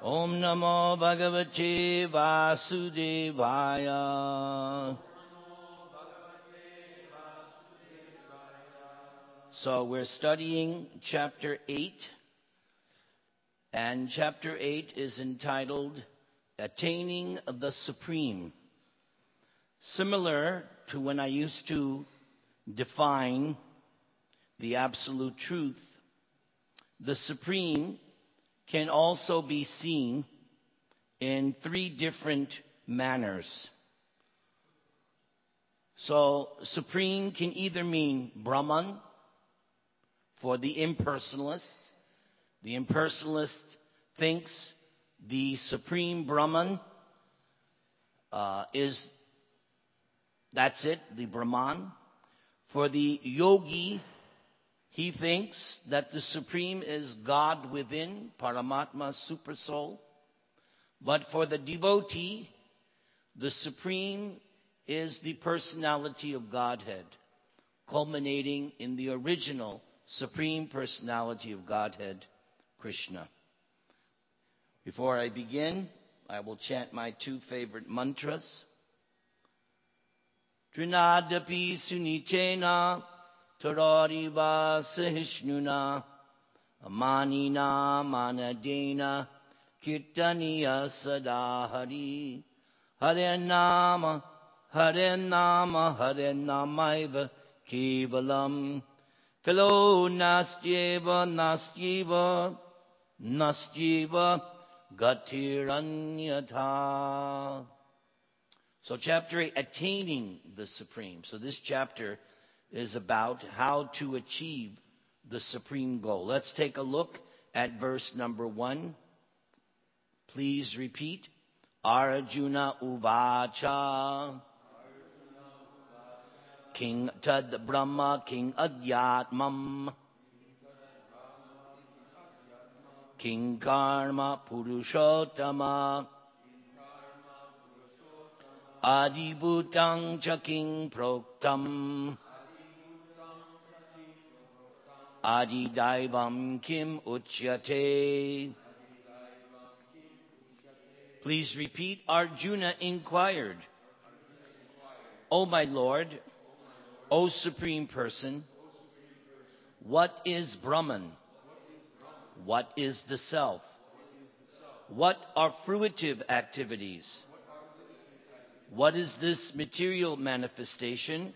Om Namo Bhagavate Vasudevaya. So we're studying chapter 8. And chapter 8 is entitled Attaining the Supreme. Similar to when I used to define the absolute truth, the Supreme can also be seen in three different manners. So, Supreme can either mean Brahman for the impersonalist. The impersonalist thinks the Supreme Brahman that's it, the Brahman. For the yogi, he thinks that the Supreme is God within, Paramatma, Super Soul. But for the devotee, the Supreme is the personality of Godhead, culminating in the original Supreme Personality of Godhead, Krishna. Before I begin, I will chant my two favorite mantras. Trinadapi Sunitena Tarariva Sahishnuna Amanina Manadena Kirtaniya Sadahari Hare Nama Hare Nama Hare Namaiva Kevalam Kalo Nastyeva Nastyeva Nastyeva Gatiranyatha. So chapter 8, Attaining the Supreme. So this chapter is about how to achieve the supreme goal. Let's take a look at verse number 1. Please repeat. Arjuna Uvacha. King Tad Brahma King Adhyatmam. King Karma Purushottama. Adibhutang cha King Proktam. Adidaivam Kim Uchyate. Please repeat. Arjuna inquired, O my Lord, O Supreme Person, what is Brahman? What is the Self? What are fruitive activities? What is this material manifestation?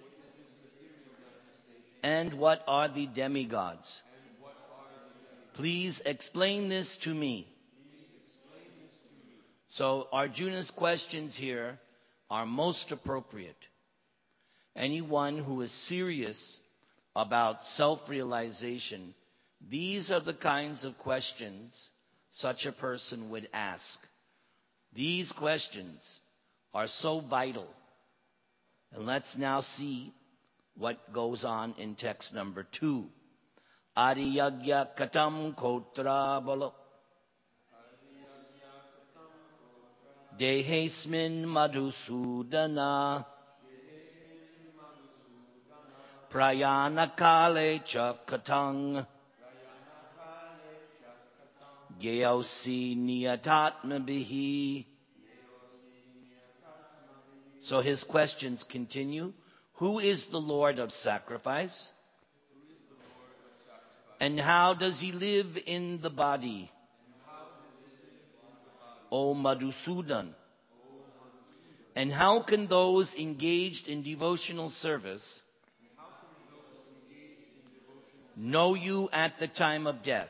And what are the demigods? Please explain this to me. So Arjuna's questions here are most appropriate. Anyone who is serious about self-realization, these are the kinds of questions such a person would ask. These questions are so vital. And let's now see what goes on in text number 2. Ariyagya katam kotra balo. Dehesmin madhusudana. Prayana kale chakatang. Geosi niyatatma bihi. So his questions continue. Who is the Lord of sacrifice? And how does he live in the body? O Madhusudan. And how can those engaged in devotional service know you at the time of death?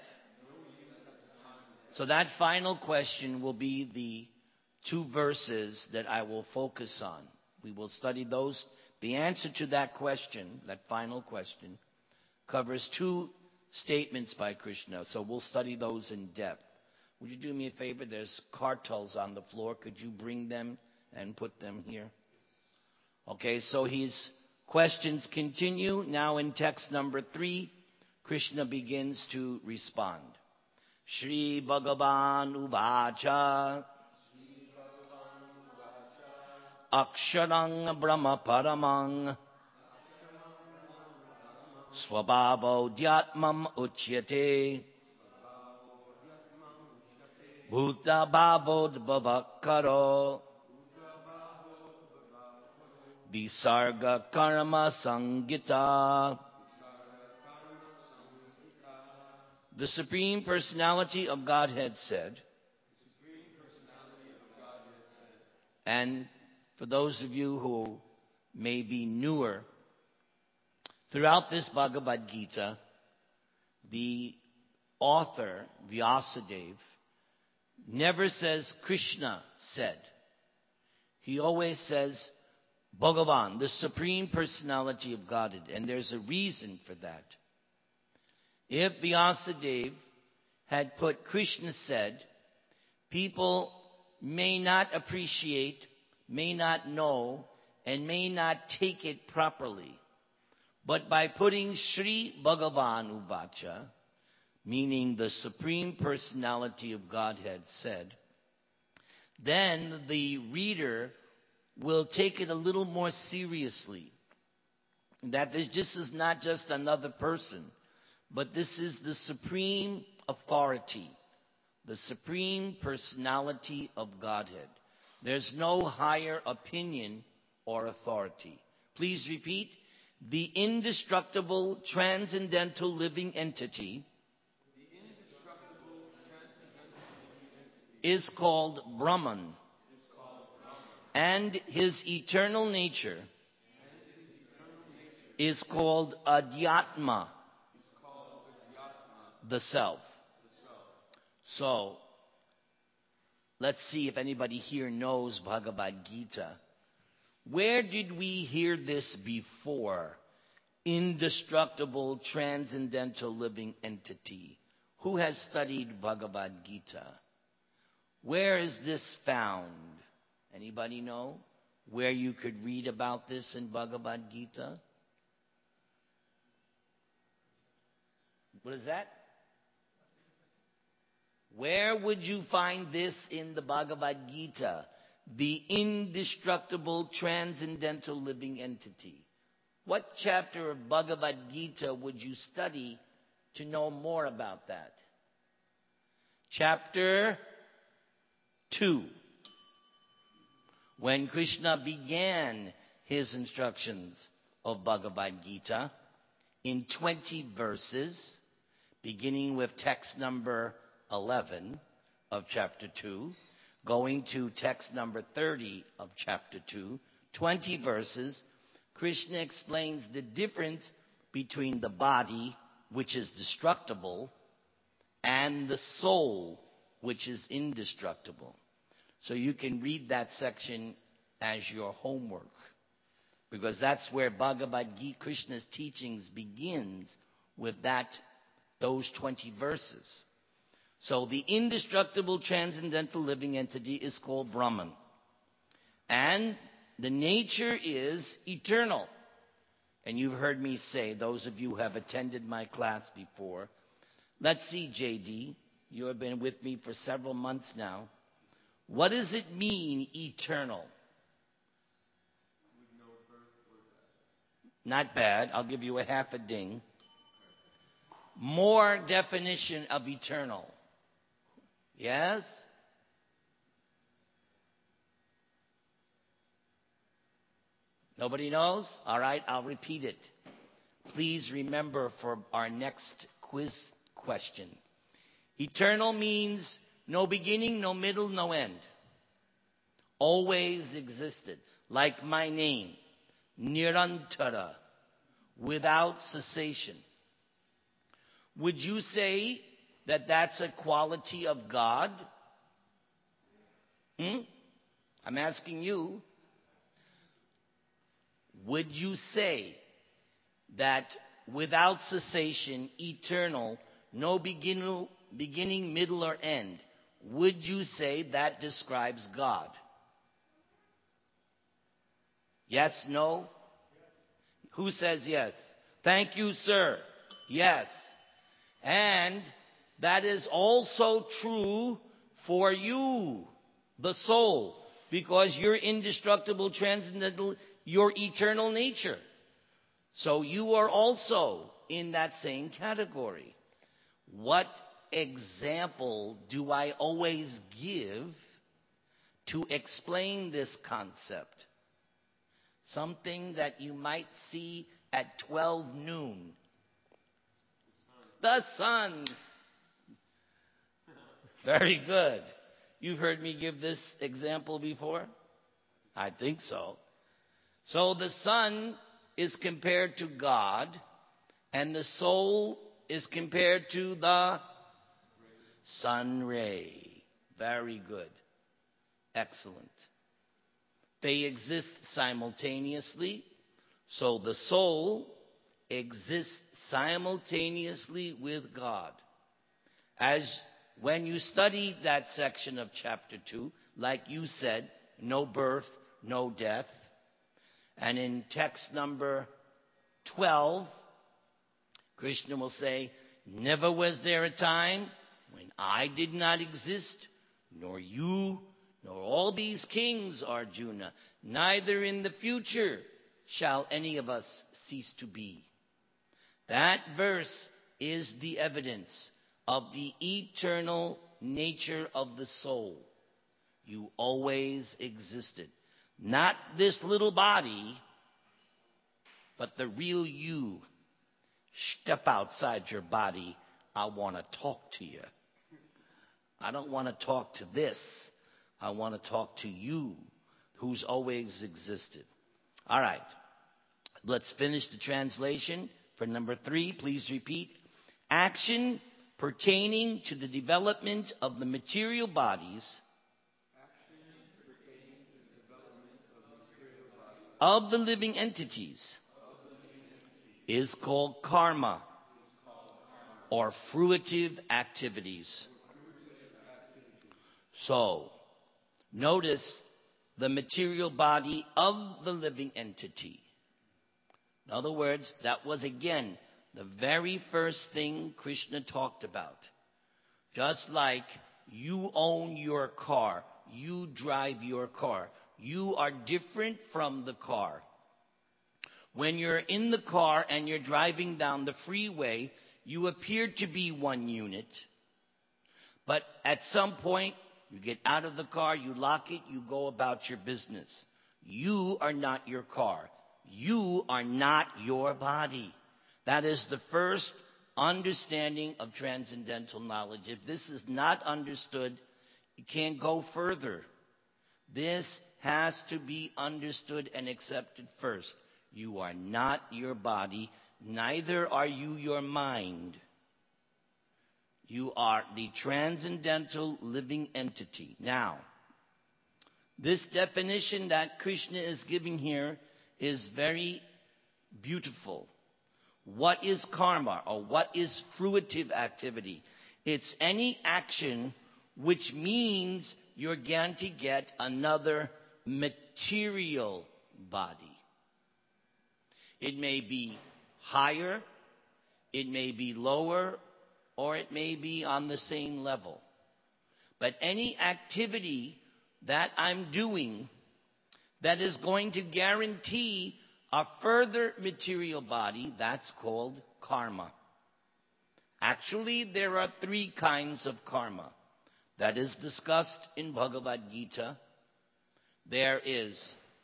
So that final question will be the 2 verses that I will focus on. We will study those. The answer to that question, that final question, covers 2 statements by Krishna. So we'll study those in depth. Would you do me a favor? There's kartals on the floor. Could you bring them and put them here? Okay, so his questions continue. Now in text number 3, Krishna begins to respond. Shri Bhagavan Uvacha. Aksharang Brahma Paramang Swabhavo Dhyatmam Uchyate Bhuta Bhavo Bhavakaro Visarga Karma Sangita. The Supreme Personality of Godhead said, and for those of you who may be newer, throughout this Bhagavad Gita, the author, Vyasadeva, never says Krishna said. He always says Bhagavan, the Supreme Personality of Godhead. And there's a reason for that. If Vyasadeva had put Krishna said, people may not appreciate, may not know, and may not take it properly. But by putting Sri Bhagavan Uvacha, meaning the Supreme Personality of Godhead said, then the reader will take it a little more seriously. That this is not just another person, but this is the supreme authority, the Supreme Personality of Godhead. There's no higher opinion or authority. Please repeat. The indestructible, transcendental living entity is called Brahman, and his eternal nature is called Adhyatma, the self. So, let's see if anybody here knows Bhagavad Gita. Where did we hear this before? Indestructible, transcendental living entity. Who has studied Bhagavad Gita? Where is this found? Anybody know where you could read about this in Bhagavad Gita? What is that? Where would you find this in the Bhagavad Gita? The indestructible, transcendental living entity. What chapter of Bhagavad Gita would you study to know more about that? Chapter 2. When Krishna began his instructions of Bhagavad Gita in 20 verses, beginning with text number 11 of chapter 2, going to text number 30 of chapter 2, 20 verses, Krishna explains the difference between the body, which is destructible, and the soul, which is indestructible. So you can read that section as your homework, because that's where Bhagavad Gita, Krishna's teachings begins with those 20 verses. So the indestructible, transcendental living entity is called Brahman. And the nature is eternal. And you've heard me say, those of you who have attended my class before, let's see, JD, you have been with me for several months now. What does it mean, eternal? Not bad. I'll give you a half a ding. More definition of eternal. Yes? Nobody knows? All right, I'll repeat it. Please remember for our next quiz question. Eternal means no beginning, no middle, no end. Always existed. Like my name. Nirantara. Without cessation. Would you say that that's a quality of God? I'm asking you. Would you say that without cessation, eternal, no beginning, middle, or end, would you say that describes God? Yes, no? Who says yes? Thank you, sir. Yes. And that is also true for you, the soul, because you're indestructible, transcendental, your eternal nature. So you are also in that same category. What example do I always give to explain this concept? Something that you might see at 12 noon. The sun. Very good. You've heard me give this example before? I think so. So the sun is compared to God, and the soul is compared to the sun ray. Very good. Excellent. They exist simultaneously. So the soul exists simultaneously with God. As when you study that section of chapter 2, like you said, no birth, no death. And in text number 12, Krishna will say, never was there a time when I did not exist, nor you, nor all these kings, Arjuna, neither in the future shall any of us cease to be. That verse is the evidence of the eternal nature of the soul. You always existed. Not this little body, but the real you. Step outside your body. I want to talk to you. I don't want to talk to this. I want to talk to you, who's always existed. All right. Let's finish the translation for number 3. Please repeat. Action pertaining to the development of the material bodies of the living entities is called karma, or fruitive activities. So, notice the material body of the living entity. In other words, that was again the very first thing Krishna talked about. Just like you own your car, you drive your car. You are different from the car. When you're in the car and you're driving down the freeway, you appear to be one unit. But at some point, you get out of the car, you lock it, you go about your business. You are not your car. You are not your body. That is the first understanding of transcendental knowledge. If this is not understood, you can't go further. This has to be understood and accepted first. You are not your body, neither are you your mind. You are the transcendental living entity. Now, this definition that Krishna is giving here is very beautiful. What is karma, or what is fruitive activity? It's any action which means you're going to get another material body. It may be higher, it may be lower, or it may be on the same level. But any activity that I'm doing that is going to guarantee a further material body, that's called karma. Actually, there are 3 kinds of karma. That is discussed in Bhagavad Gita. There is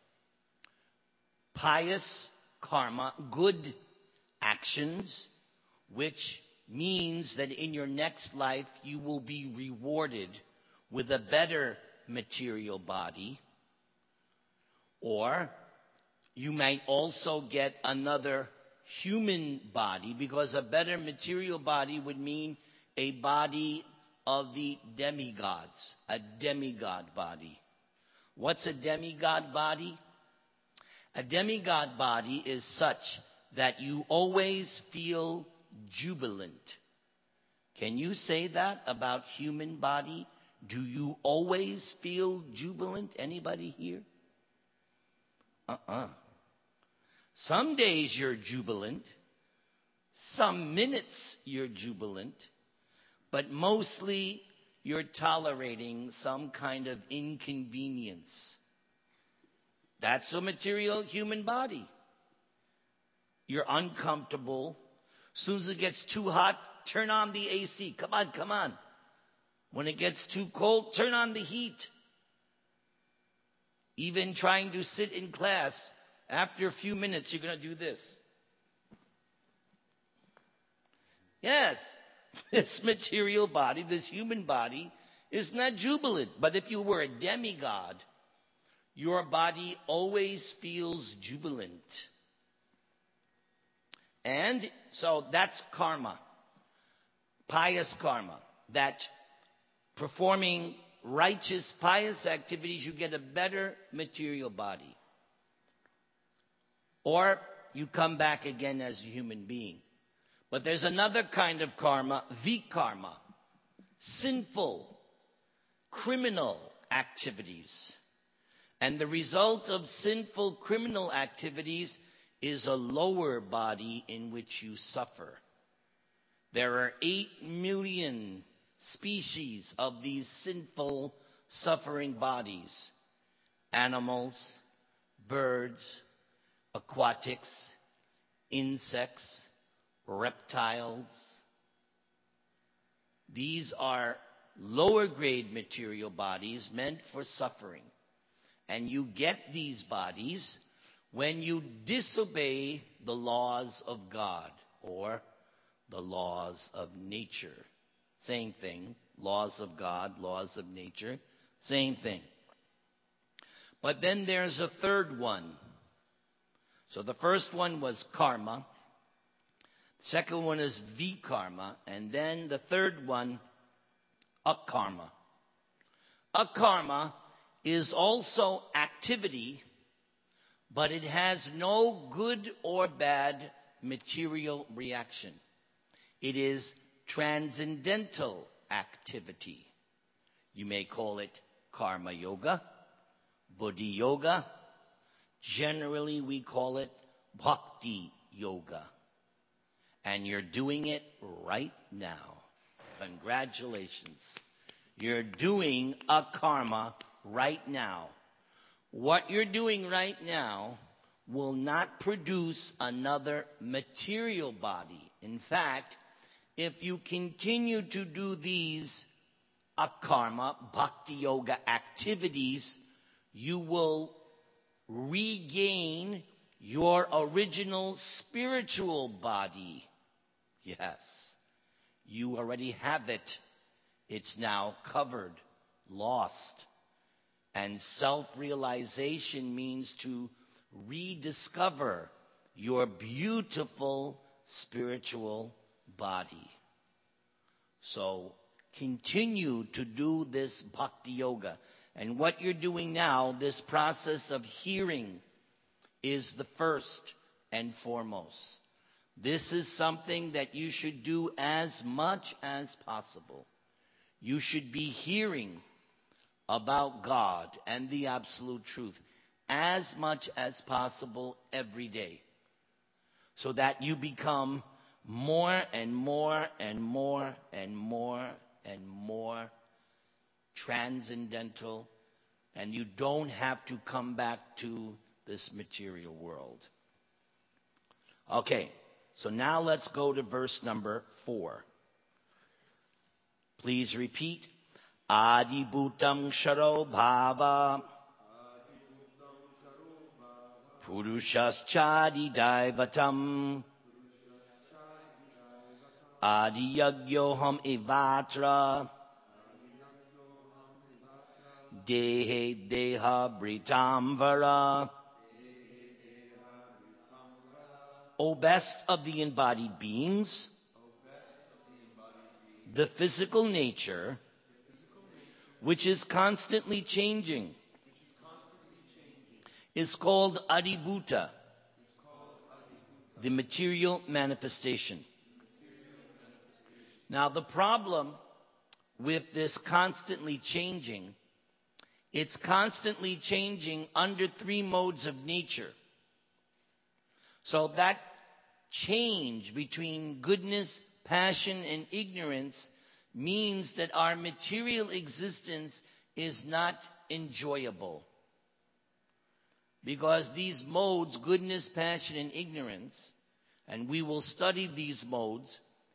pious karma, good actions, which means that in your next life you will be rewarded with a better material body. Or you might also get another human body, because a better material body would mean a body of the demigods, a demigod body. What's a demigod body? A demigod body is such that you always feel jubilant. Can you say that about human body? Do you always feel jubilant? Anybody here? Some days you're jubilant. Some minutes you're jubilant. But mostly you're tolerating some kind of inconvenience. That's a material human body. You're uncomfortable. As soon as it gets too hot, turn on the AC. Come on, come on. When it gets too cold, turn on the heat. Even trying to sit in class, after a few minutes, you're going to do this. Yes, this material body, this human body, is not jubilant. But if you were a demigod, your body always feels jubilant. And so that's karma. Pious karma. That performing righteous, pious activities, you get a better material body. Or you come back again as a human being. But there's another kind of karma, vikarma. Sinful, criminal activities. And the result of sinful criminal activities is a lower body in which you suffer. There are 8 million species of these sinful, suffering bodies. Animals, birds, aquatics, insects, reptiles. These are lower grade material bodies meant for suffering. And you get these bodies when you disobey the laws of God or the laws of nature. Same thing. Laws of God, laws of nature. Same thing. But then there's a third one. So the first one was karma. Second one is vikarma. And then the third one, akarma. Akarma is also activity, but it has no good or bad material reaction. It is transcendental activity. You may call it karma yoga, buddhi yoga. Generally, we call it bhakti yoga. And you're doing it right now. Congratulations. You're doing a karma right now. What you're doing right now will not produce another material body. In fact, if you continue to do these akarma, bhakti yoga activities, you will regain your original spiritual body. Yes, you already have it. It's now covered, lost. And self-realization means to rediscover your beautiful spiritual body. So continue to do this bhakti yoga. And what you're doing now, this process of hearing, is the first and foremost. This is something that you should do as much as possible. You should be hearing about God and the absolute truth as much as possible every day, so that you become more and more and more and more and more transcendental, and you don't have to come back to this material world. Okay, so now let's go to verse number 4. Please repeat. Adi bhutam sharo bhava purushas-chadi daivatam adi yagyoham evatra dehe deha britamvara. O best of the embodied beings, the physical nature, which is constantly changing, is called adibhuta, the material manifestation. Now the problem with this constantly changing, it's constantly changing under 3 modes of nature. So that change between goodness, passion, and ignorance means that our material existence is not enjoyable. Because these modes, goodness, passion, and ignorance, and we will study these modes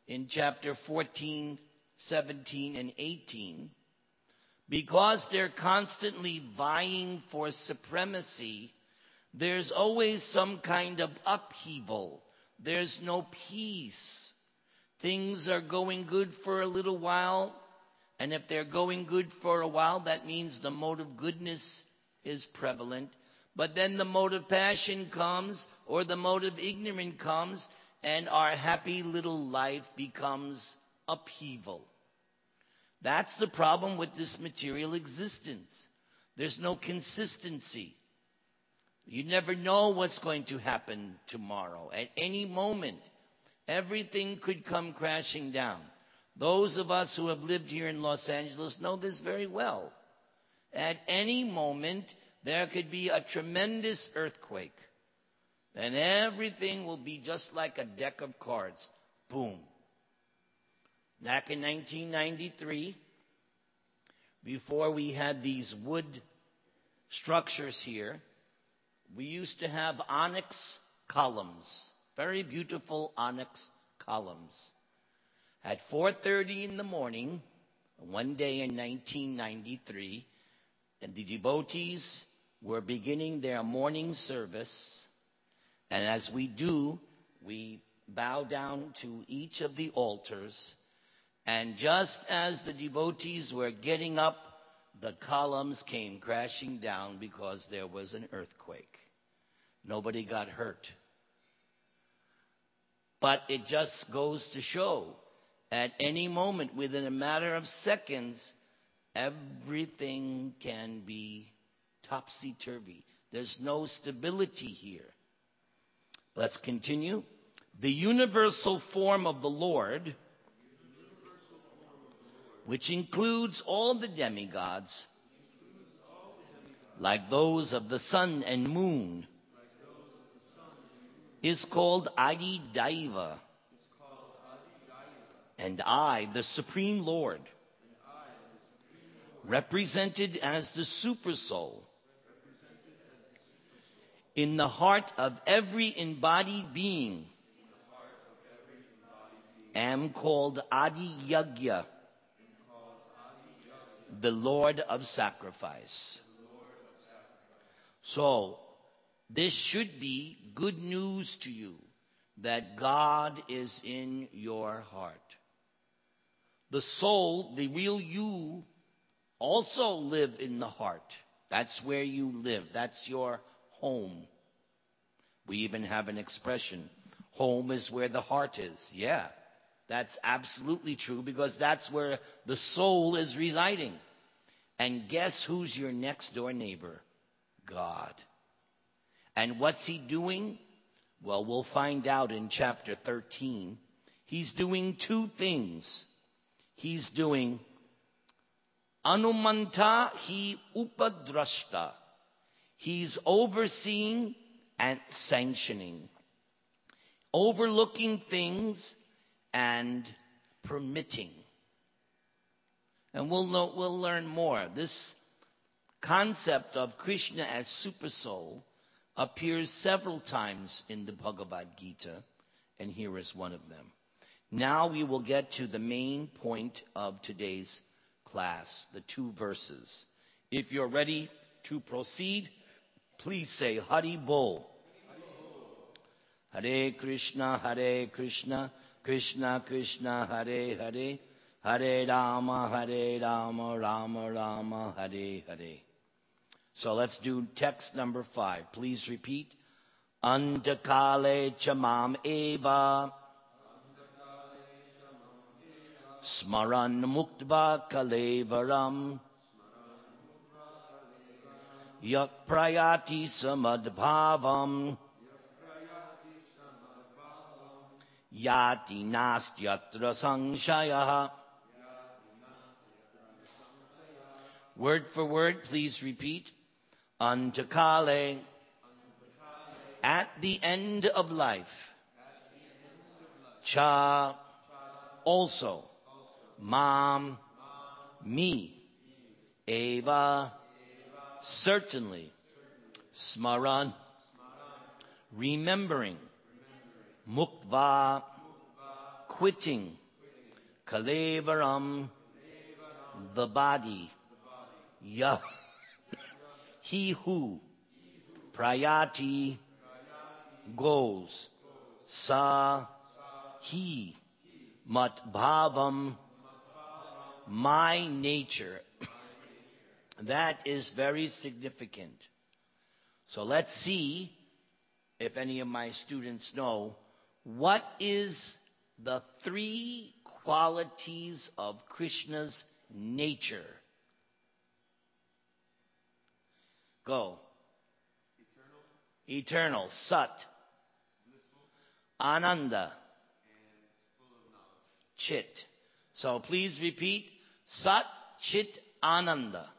in chapter 14, 17, and 18, because they're constantly vying for supremacy, there's always some kind of upheaval. There's no peace. Things are going good for a little while, and if they're going good for a while, that means the mode of goodness is prevalent. But then the mode of passion comes, or the mode of ignorance comes, and our happy little life becomes upheaval. That's the problem with this material existence. There's no consistency. You never know what's going to happen tomorrow. At any moment, everything could come crashing down. Those of us who have lived here in Los Angeles know this very well. At any moment, there could be a tremendous earthquake. And everything will be just like a deck of cards. Boom. Back in 1993, before we had these wood structures here, we used to have onyx columns. Very beautiful onyx columns. At 4:30 in the morning, one day in 1993, and the devotees were beginning their morning service. And as we do, we bow down to each of the altars. And just as the devotees were getting up, the columns came crashing down because there was an earthquake. Nobody got hurt. But it just goes to show, at any moment, within a matter of seconds, everything can be topsy-turvy. There's no stability here. Let's continue. The universal form of the Lord, which includes all the demigods, like those of the sun and moon, is called Adi Daiva. And I, the Supreme Lord, represented as the Supersoul, in the heart of every embodied being, am called Adi Yagya, the Lord of Sacrifice. So, this should be good news to you, that God is in your heart. The soul, the real you, also live in the heart. That's where you live. That's your home. We even have an expression, home is where the heart is. Yeah, that's absolutely true, because that's where the soul is residing. And guess who's your next door neighbor? God. And what's he doing? Well, we'll find out in chapter 13. He's doing two things. He's doing Anumanta hi upadrashta. He's overseeing and sanctioning, overlooking things and permitting. And we'll learn more. This concept of Krishna as Supersoul appears several times in the Bhagavad Gita, and here is one of them. Now we will get to the main point of today's class, the two verses. If you're ready to proceed, please say Hari Bol. Hare Krishna, Krishna Krishna, Hare Hare, Hare Rama, Rama Rama, Hare Hare. So let's do text number 5. Please repeat. Antakale chamam eva smaran muktva kalevaram yak prayati samadbhavam yati nastyatra sanshayah. Word for word, please repeat. Antakale, at the end of life. Cha, also. Mam, me. Eva, certainly. Smaran, remembering. Muktva, quitting, Kalevaram, the body, Yah, he who, Prayati, goes, Sa, he, Matbhavam, my nature. That is very significant. So let's see if any of my students know what is the three qualities of Krishna's nature. Go. Eternal, Sat, Ananda, Chit. So please repeat, Sat, Chit, Ananda.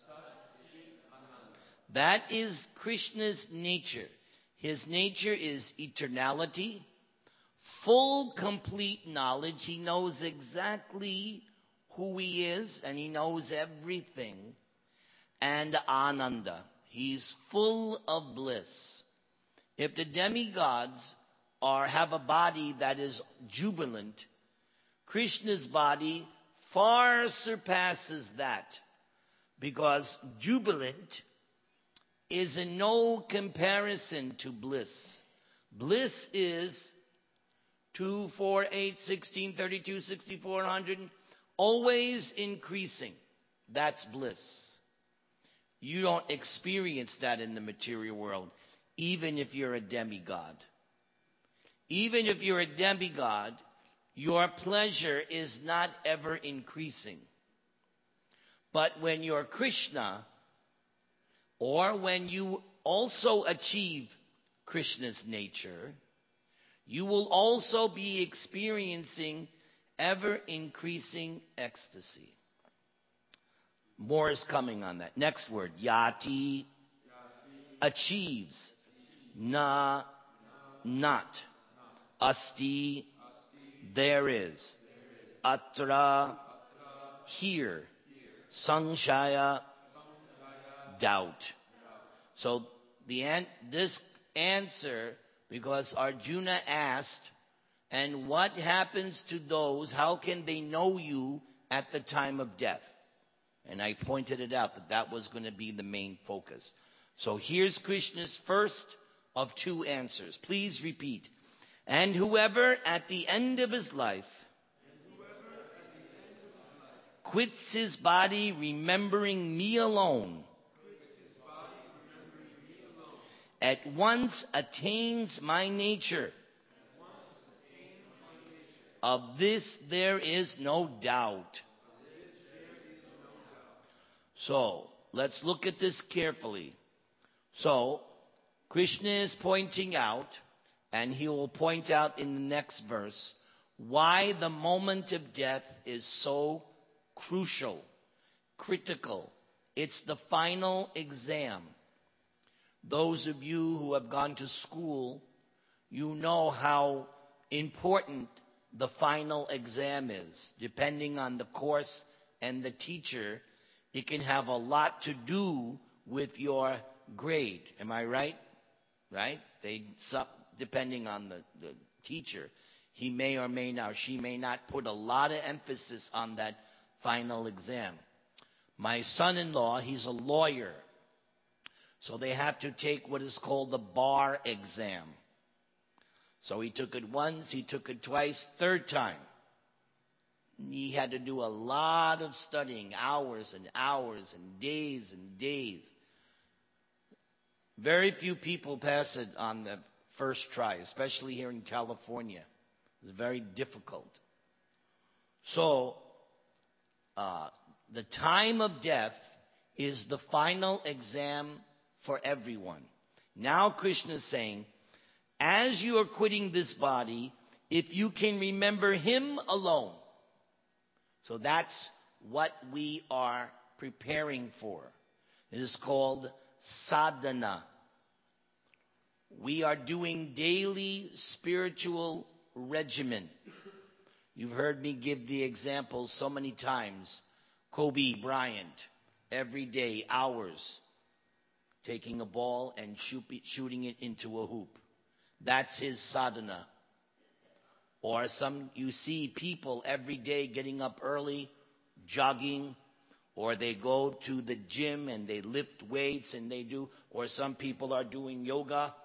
That is Krishna's nature. His nature is eternality, full, complete knowledge. He knows exactly who he is, and he knows everything. And Ananda. He's full of bliss. If the demigods have a body that is jubilant, Krishna's body far surpasses that, because jubilant is in no comparison to bliss. Bliss is 2, 4, 8, 16, 32, 64, 100, always increasing. That's bliss. You don't experience that in the material world, even if you're a demigod. Even if you're a demigod, your pleasure is not ever increasing. But when you're Krishna, or when you also achieve Krishna's nature, you will also be experiencing ever increasing ecstasy. More is coming on that. Next word, Yati, achieves. Na, not. Asti, there is. Atra, here. Sanshaya, doubt. So this answer, because Arjuna asked, and what happens to those, how can they know you at the time of death? And I pointed it out that was going to be the main focus. So here's Krishna's first of two answers. Please repeat. And whoever at the end of his life quits his body remembering me alone, at once attains my nature. Of this there is no doubt. So, let's look at this carefully. So, Krishna is pointing out, and he will point out in the next verse, why the moment of death is so crucial, critical. It's the final exam. Those of you who have gone to school, you know how important the final exam is. Depending on the course and the teacher, it can have a lot to do with your grade. Am I right? Right? Depending on the teacher, he may or may not, or she may not put a lot of emphasis on that final exam. My son-in-law, he's a lawyer. So they have to take what is called the bar exam. So he took it once, he took it twice, third time. He had to do a lot of studying, hours and hours and days. Very few people pass it on the first try, especially here in California. It's very difficult. So, the time of death is the final exam for everyone. Now Krishna is saying, as you are quitting this body, if you can remember him alone. So that's what we are preparing for. It is called sadhana. We are doing daily spiritual regimen. You've heard me give the example so many times. Kobe Bryant, every day, hours, taking a ball and shooting it into a hoop. That's his sadhana. Or you see people every day getting up early, jogging, or they go to the gym and they lift weights or some people are doing yoga.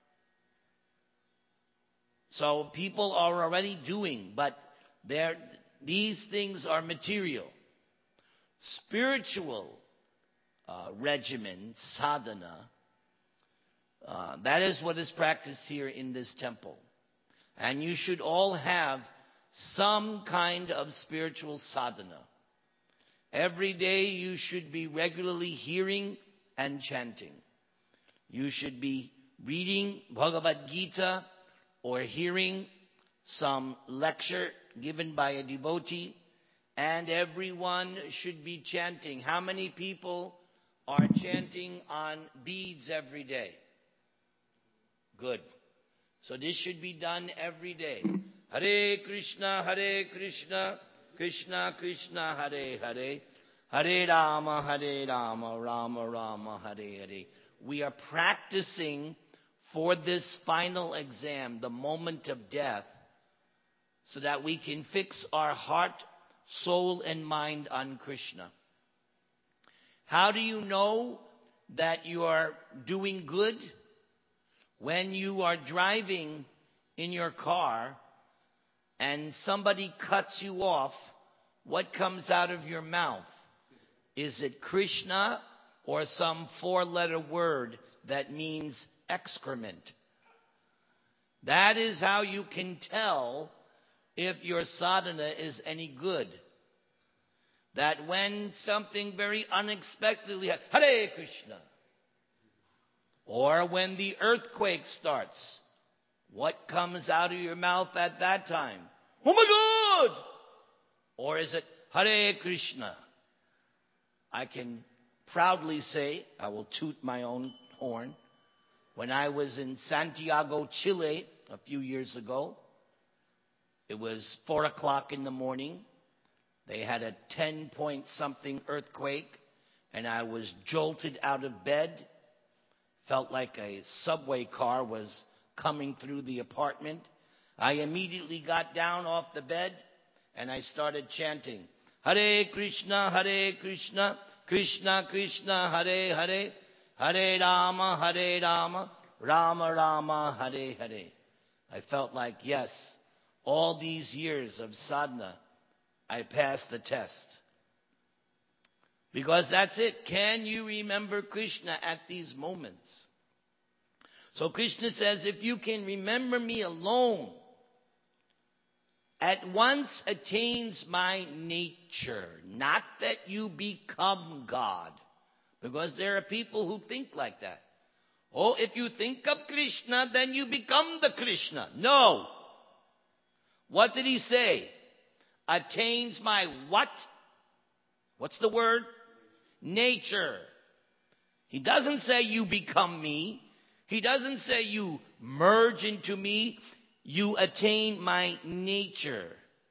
So people are already doing, but these things are material. Spiritual regimen, sadhana, that is what is practiced here in this temple. And you should all have some kind of spiritual sadhana. Every day you should be regularly hearing and chanting. You should be reading Bhagavad Gita or hearing some lecture given by a devotee. And everyone should be chanting. How many people are chanting on beads every day? Good. So this should be done every day. Hare Krishna, Krishna Krishna, Hare Hare, Hare Rama, Rama Rama, Hare Hare. We are practicing for this final exam, the moment of death, so that we can fix our heart, soul, and mind on Krishna. How do you know that you are doing good? When you are driving in your car and somebody cuts you off, what comes out of your mouth? Is it Krishna or some 4-letter word that means excrement? That is how you can tell if your sadhana is any good. That when something very unexpectedly happens, Hare Krishna. Or when the earthquake starts, what comes out of your mouth at that time? Oh my God! Or is it Hare Krishna? I can proudly say, I will toot my own horn, when I was in Santiago, Chile, a few years ago, it was 4 o'clock in the morning. They had a 10-point-something earthquake, and I was jolted out of bed. Felt like a subway car was coming through the apartment. I immediately got down off the bed, and I started chanting, Hare Krishna, Krishna Krishna, Hare Hare, Hare Rama, Rama Rama, Hare Hare. I felt like, yes, all these years of sadhana, I passed the test. Because that's it. Can you remember Krishna at these moments? So Krishna says, if you can remember me alone, at once attains my nature. Not that you become God. Because there are people who think like that. Oh, if you think of Krishna, then you become the Krishna. No. What did he say? Attains my what? What's the word? Nature. He doesn't say you become me. He doesn't say you merge into me. You attain my nature.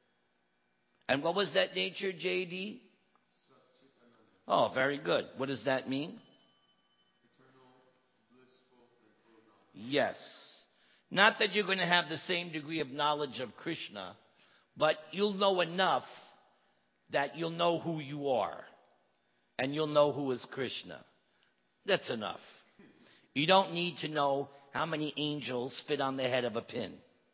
And what was that nature, J.D.? Oh, very good. What does that mean? Eternal, blissful, and full of knowledge. Yes. Not that you're going to have the same degree of knowledge of Krishna, but you'll know enough that you'll know who you are. And you'll know who is Krishna. That's enough. You don't need to know how many angels fit on the head of a pin.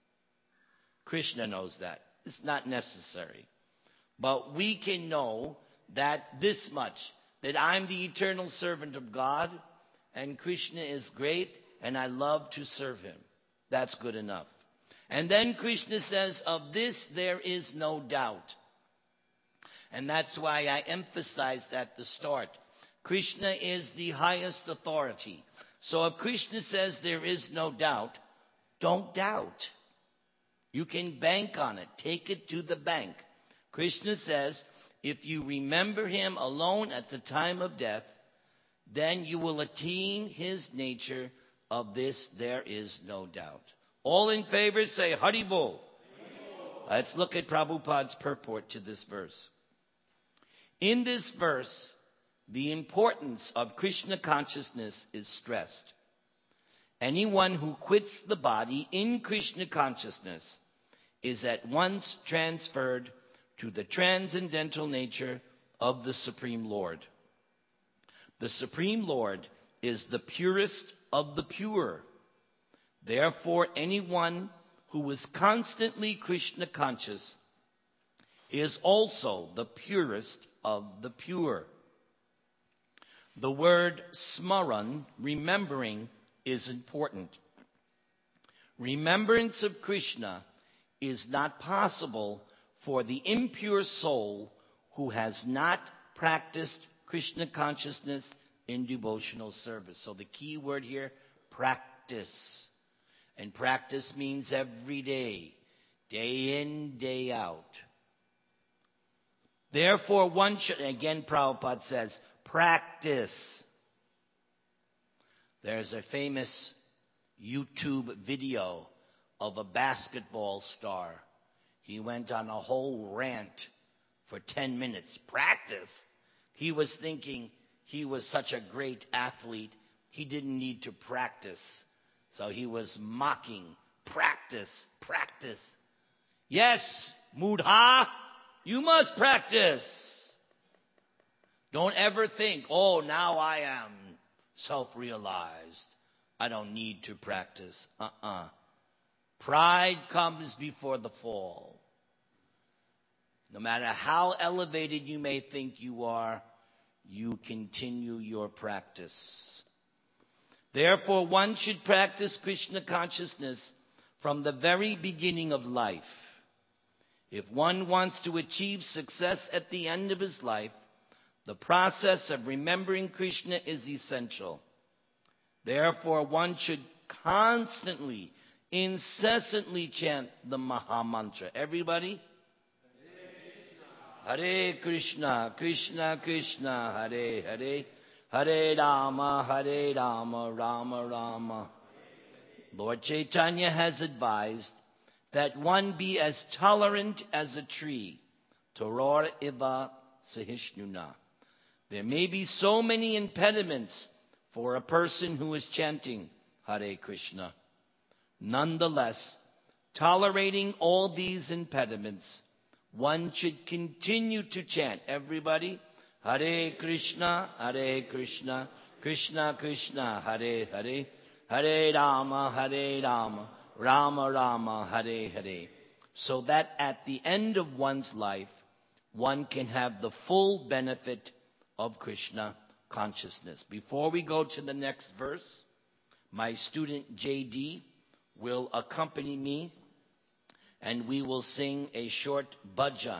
Krishna knows that. It's not necessary. But we can know that this much, that I'm the eternal servant of God, and Krishna is great, and I love to serve him. That's good enough. And then Krishna says, of this there is no doubt. And that's why I emphasized at the start. Krishna is the highest authority. So if Krishna says there is no doubt, don't doubt. You can bank on it. Take it to the bank. Krishna says, if you remember him alone at the time of death, then you will attain his nature. Of this there is no doubt. All in favor say Hari Bol. Let's look at Prabhupada's purport to this verse. In this verse, the importance of Krishna consciousness is stressed. Anyone who quits the body in Krishna consciousness is at once transferred to the transcendental nature of the Supreme Lord. The Supreme Lord is the purest of the pure. Therefore, anyone who is constantly Krishna conscious is also the purest of the pure. The word smaran, remembering, is important. Remembrance of Krishna is not possible for the impure soul who has not practiced Krishna consciousness in devotional service. So the key word here, practice. And practice means every day, day in, day out. Therefore, one should, again Prabhupada says, practice. There's a famous YouTube video of a basketball star. He went on a whole rant for 10 minutes. Practice. He was thinking he was such a great athlete, he didn't need to practice. So he was mocking. Practice, practice. Yes, Mudha, you must practice. Don't ever think, oh, now I am self-realized. I don't need to practice. Pride comes before the fall. No matter how elevated you may think you are, you continue your practice. Therefore, one should practice Krishna consciousness from the very beginning of life. If one wants to achieve success at the end of his life, the process of remembering Krishna is essential. Therefore, one should constantly, incessantly chant the Maha Mantra. Everybody? Hare Krishna, Krishna Krishna, Hare Hare, Hare Rama, Rama Rama. Lord Chaitanya has advised that one be as tolerant as a tree. Toror iva sahishnuna. There may be so many impediments for a person who is chanting Hare Krishna. Nonetheless, tolerating all these impediments, one should continue to chant. Everybody, Hare Krishna, Krishna Krishna, Hare Hare, Hare Rama, Rama Rama, Hare Hare. So that at the end of one's life, one can have the full benefit of Krishna consciousness. Before we go to the next verse, my student JD will accompany me and we will sing a short bhajan.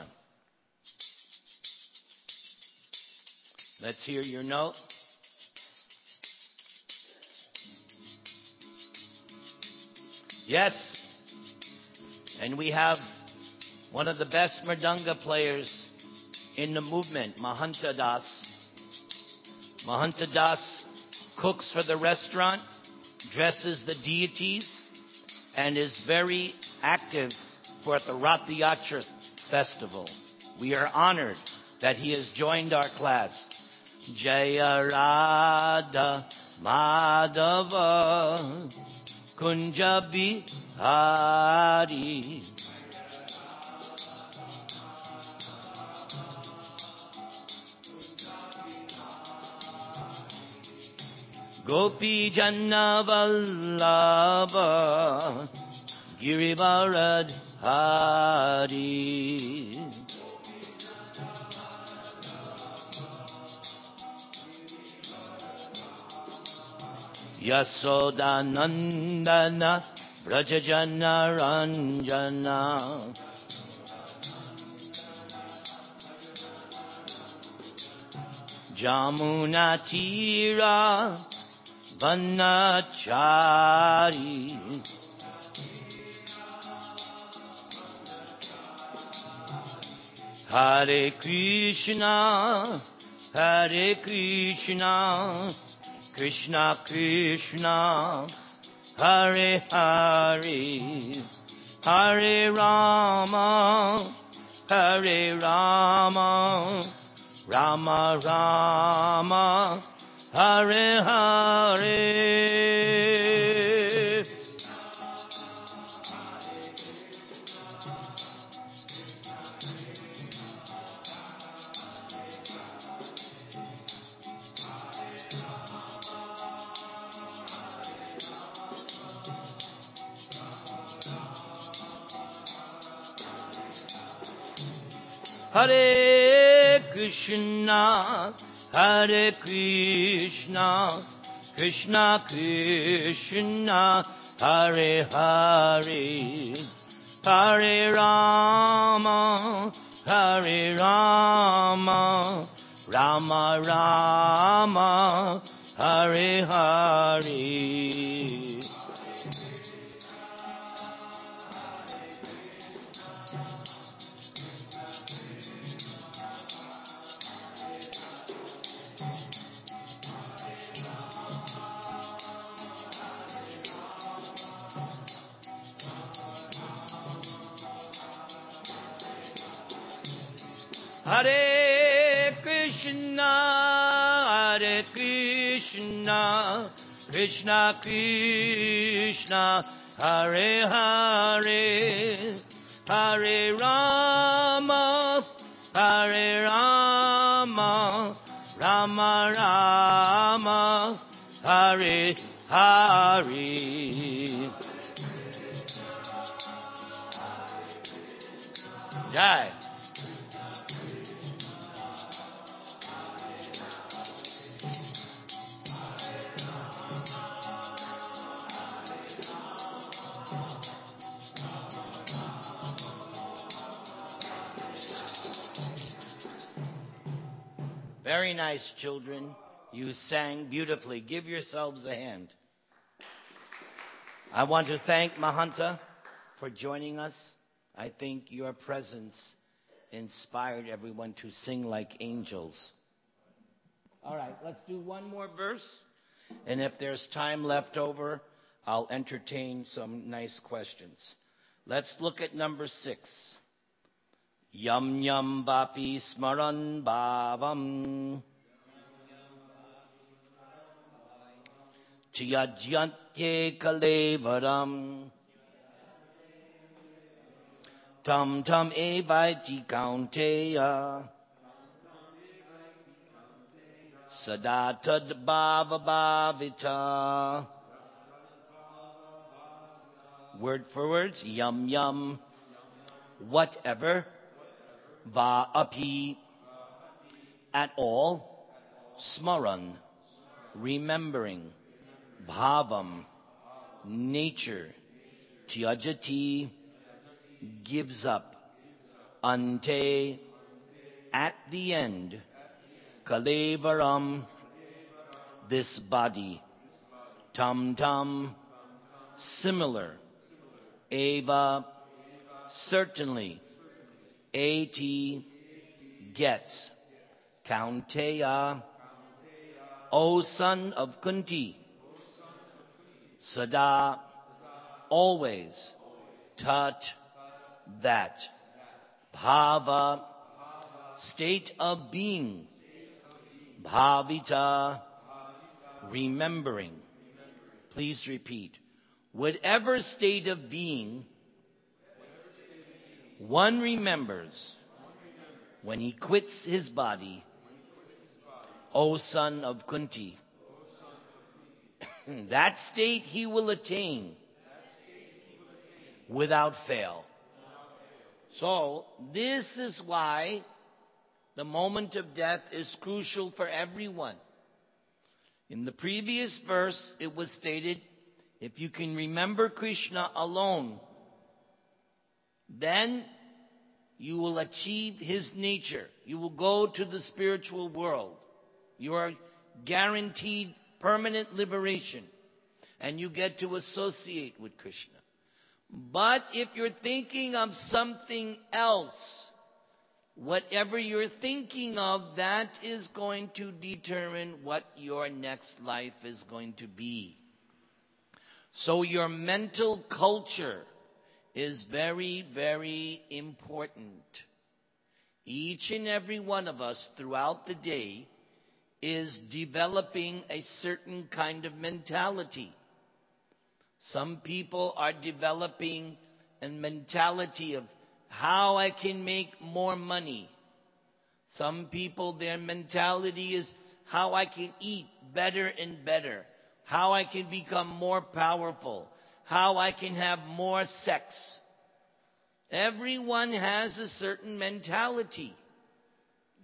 Let's hear your note. Yes. And we have one of the best mridanga players in the movement, Mahanta Das. Mahanta Das cooks for the restaurant, dresses the deities, and is very active for the Rath Yatra festival. We are honored that he has joined our class. Jaya Radha Madhava Kunja Bihari. Gopi Janna Vallabha Girivaradhari. Yasoda Nandana Vrajajana Ranjana. Jamuna Tira Vanachari. Hare Krishna, Hare Krishna, Krishna Krishna, Hare Hare, Hare Rama, Hare Rama, Rama Rama, Hare Hare. Hare Krishna, Hare Krishna, Krishna Krishna, Hare Hare, Hare Rama, Hare Rama, Rama Rama, Hare Hare. Hare Krishna, Krishna Krishna, Hare Hare, Hare Rama, Hare Rama, Rama Rama, Hare Hare. Jai. Very nice, children. You sang beautifully. Give yourselves a hand. I want to thank Mahanta for joining us. I think your presence inspired everyone to sing like angels. All right, let's do one more verse. And if there's time left over, I'll entertain some nice questions. Let's look at number 6. Yam yam vapi smaran bhavam Tyajyante kalevaram Tam tam evaiti kaunteya Sadatad bhava bhavita. Word for word, yum yum, whatever, va api, at all, smaran, remembering, bhavam, nature, tyajati, gives up, ante, at the end, kalevaram, this body, tam tam, similar, eva, certainly, ati, gets, kaunteya, O son of Kunti, sada, always, tat, that, bhava, state of being, bhavita, remembering. Please repeat. Whatever state of being one remembers when he quits his body, O son of Kunti, that state he will attain without fail. So, this is why the moment of death is crucial for everyone. In the previous verse, it was stated, if you can remember Krishna alone, then you will achieve his nature. You will go to the spiritual world. You are guaranteed permanent liberation. And you get to associate with Krishna. But if you're thinking of something else, whatever you're thinking of, that is going to determine what your next life is going to be. So your mental culture is very, very important. Each and every one of us throughout the day is developing a certain kind of mentality. Some people are developing a mentality of how I can make more money. Some people, their mentality is how I can eat better and better, how I can become more powerful, how I can have more sex. Everyone has a certain mentality.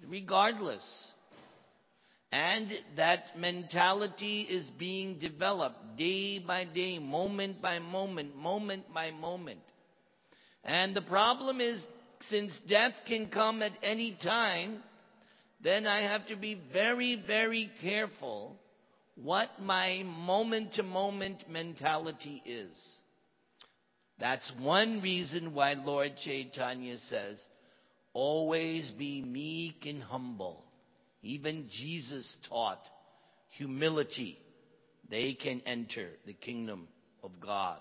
regardless. And that mentality is being developed day by day, moment by moment, moment by moment. And the problem is, since death can come at any time, then I have to be very, very careful what my moment-to-moment mentality is. That's one reason why Lord Chaitanya says, always be meek and humble. Even Jesus taught humility. They can enter the kingdom of God.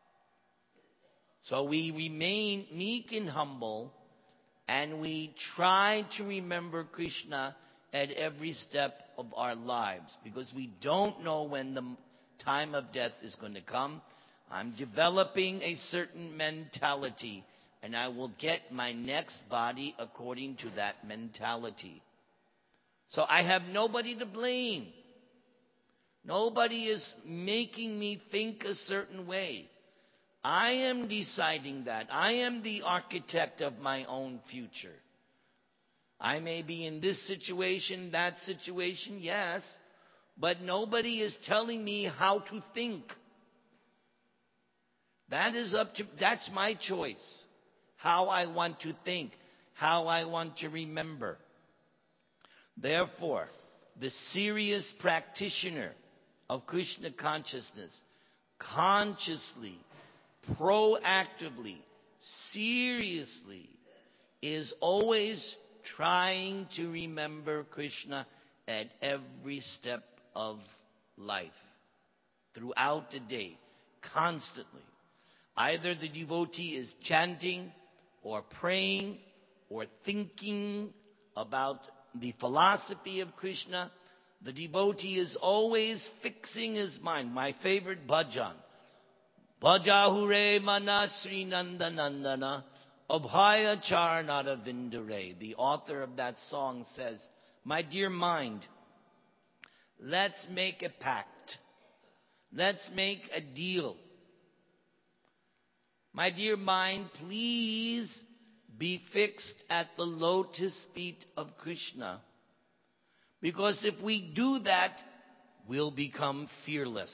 So we remain meek and humble, and we try to remember Krishna at every step of our lives, because we don't know when the time of death is going to come. I'm developing a certain mentality, and I will get my next body according to that mentality. So I have nobody to blame. Nobody is making me think a certain way. I am deciding that. I am the architect of my own future. I may be in this situation, that situation, yes, but nobody is telling me how to think. That's my choice. How I want to think, how I want to remember. Therefore, the serious practitioner of Krishna consciousness consciously, proactively, seriously is always trying to remember Krishna at every step of life, throughout the day, constantly. Either the devotee is chanting or praying or thinking about the philosophy of Krishna. The devotee is always fixing his mind. My favorite bhajan. Bhajahure mana Sri Nanda Nandana Abhaya Charanara Vindare. The author of that song says, my dear mind, let's make a pact. Let's make a deal. My dear mind, please be fixed at the lotus feet of Krishna. Because if we do that, we'll become fearless.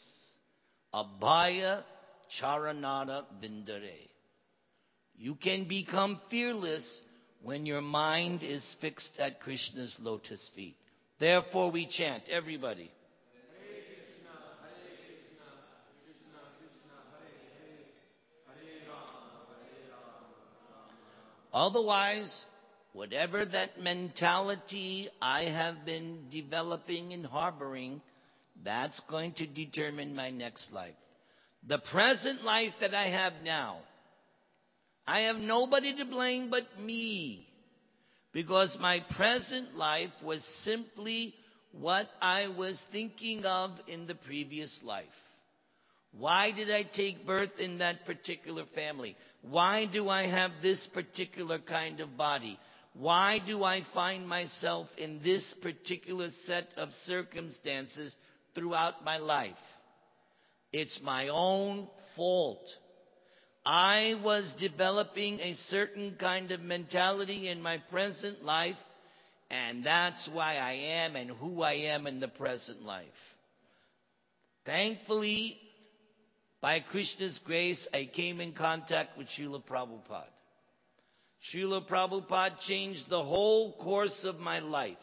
Abhaya Charanara Vindare. You can become fearless when your mind is fixed at Krishna's lotus feet. Therefore we chant, everybody. Hare Krishna, Krishna Krishna, Hare Rama, Rama Rama. Otherwise, whatever that mentality I have been developing and harboring, that's going to determine my next life. The present life that I have now, I have nobody to blame but me. Because my present life was simply what I was thinking of in the previous life. Why did I take birth in that particular family? Why do I have this particular kind of body? Why do I find myself in this particular set of circumstances throughout my life? It's my own fault. I was developing a certain kind of mentality in my present life, and that's why I am and who I am in the present life. Thankfully, by Krishna's grace, I came in contact with Srila Prabhupada. Srila Prabhupada changed the whole course of my life.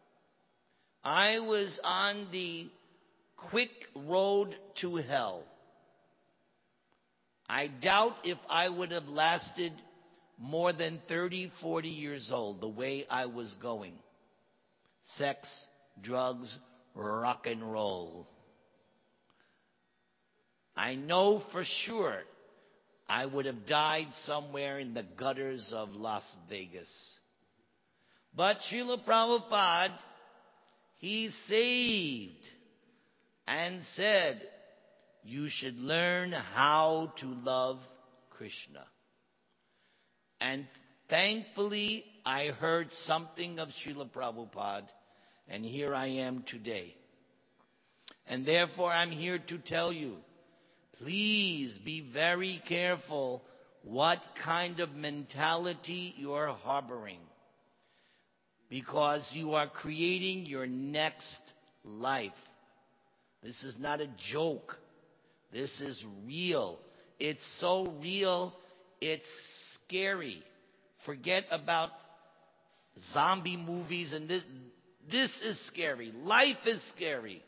I was on the quick road to hell. I doubt if I would have lasted more than 30, 40 years old the way I was going. Sex, drugs, rock and roll. I know for sure I would have died somewhere in the gutters of Las Vegas. But Srila Prabhupada, he saved and said, you should learn how to love Krishna. And thankfully, I heard something of Srila Prabhupada, and here I am today. And therefore, I'm here to tell you, please be very careful what kind of mentality you're harboring. because you are creating your next life. This is not a joke. This is real. It's so real, it's scary. Forget about zombie movies and this. This is scary. Life is scary.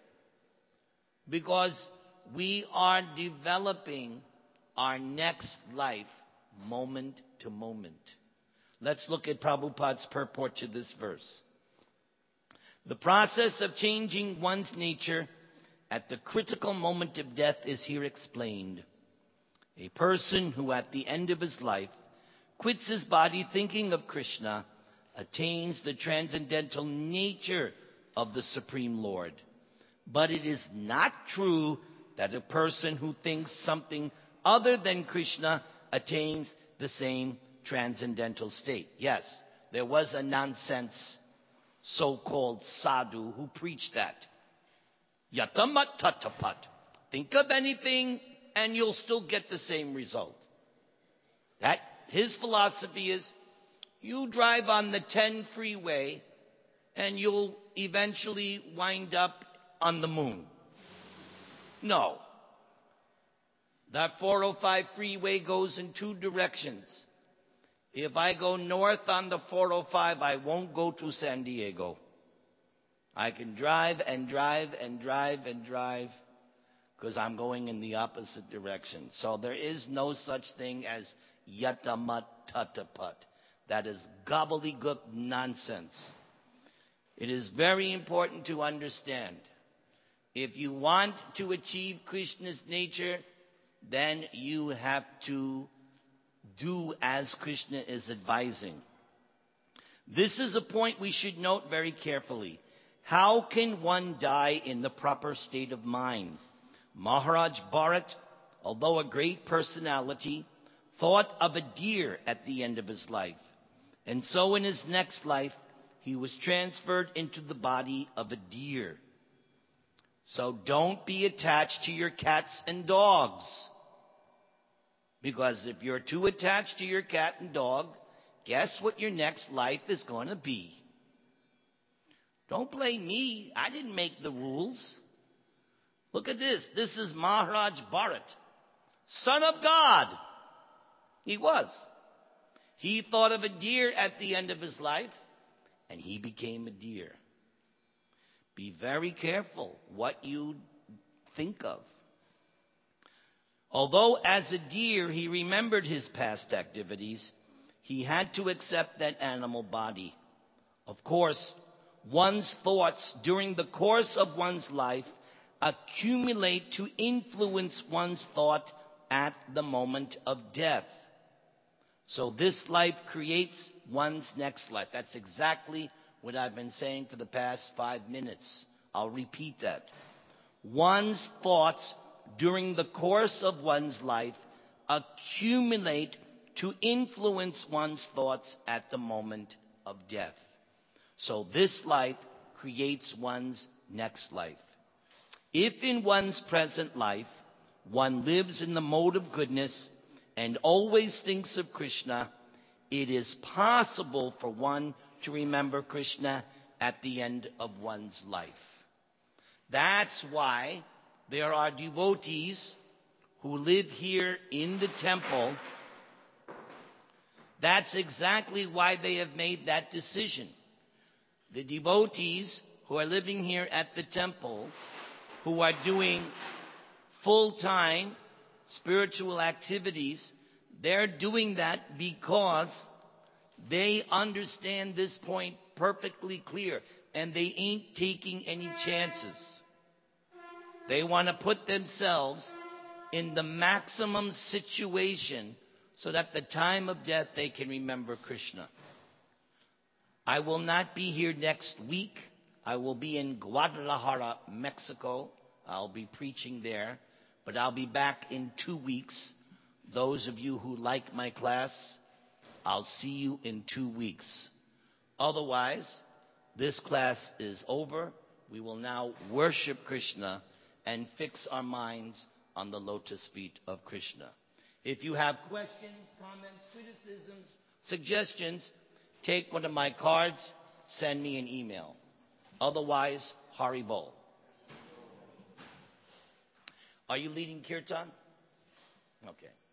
Because we are developing our next life moment to moment. Let's look at Prabhupada's purport to this verse. The process of changing one's nature at the critical moment of death is here explained. A person who at the end of his life quits his body thinking of Krishna attains the transcendental nature of the Supreme Lord. But it is not true that a person who thinks something other than Krishna attains the same transcendental state. Yes, there was a nonsense so-called sadhu who preached that. Yatamat tatapat. Think of anything and you'll still get the same result. That his philosophy is, you drive on the 10 freeway and you'll eventually wind up on the moon. No. That 405 freeway goes in two directions. If I go north on the 405, I won't go to San Diego. I can drive and drive and drive and drive because I'm going in the opposite direction. So there is no such thing as yatamat tatapat. That is gobbledygook nonsense. It is very important to understand. If you want to achieve Krishna's nature, then you have to do as Krishna is advising. This is a point we should note very carefully. How can one die in the proper state of mind? Maharaj Bharat, although a great personality, thought of a deer at the end of his life. And so in his next life, he was transferred into the body of a deer. So don't be attached to your cats and dogs. Because if you're too attached to your cat and dog, guess what your next life is going to be? Don't blame me. I didn't make the rules. Look at this. This is Maharaj Bharat, son of God. He was. He thought of a deer at the end of his life, and he became a deer. Be very careful what you think of. Although as a deer he remembered his past activities, he had to accept that animal body. Of course, one's thoughts during the course of one's life accumulate to influence one's thought at the moment of death. So this life creates one's next life. That's exactly what I've been saying for the past 5 minutes. I'll repeat that. One's thoughts during the course of one's life accumulate to influence one's thoughts at the moment of death. So this life creates one's next life. If in one's present life one lives in the mode of goodness and always thinks of Krishna, it is possible for one to remember Krishna at the end of one's life. That's why there are devotees who live here in the temple. That's exactly why they have made that decision. The devotees who are living here at the temple, who are doing full-time spiritual activities, they're doing that because they understand this point perfectly clear, and they ain't taking any chances. They want to put themselves in the maximum situation so that at the time of death they can remember Krishna. I will not be here next week. I will be in Guadalajara, Mexico. I'll be preaching there. But I'll be back in 2 weeks. Those of you who like my class, I'll see you in 2 weeks. Otherwise, this class is over. We will now worship Krishna and fix our minds on the lotus feet of Krishna. If you have questions, comments, criticisms, suggestions, take one of my cards, send me an email. Otherwise, Haribol. Are you leading kirtan? Okay.